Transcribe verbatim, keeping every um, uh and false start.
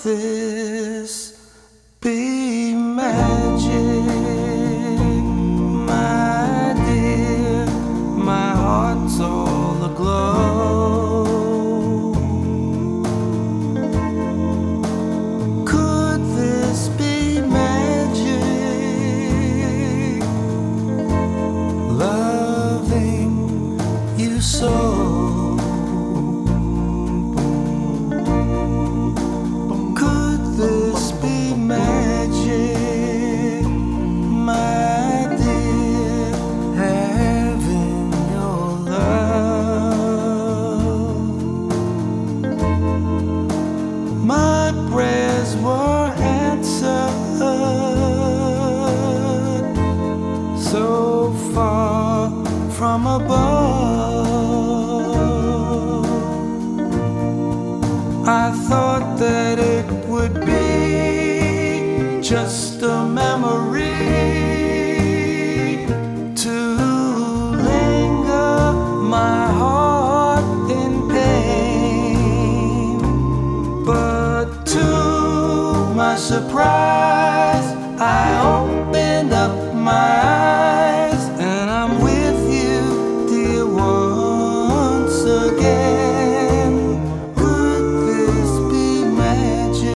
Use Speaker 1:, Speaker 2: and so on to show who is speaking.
Speaker 1: this be magic, my dear? My heart's all aglow. Could this be magic? Loving you so. My prayers were answered so far from above. I thought that it would be just a memory to linger my heart in pain, but to my surprise, I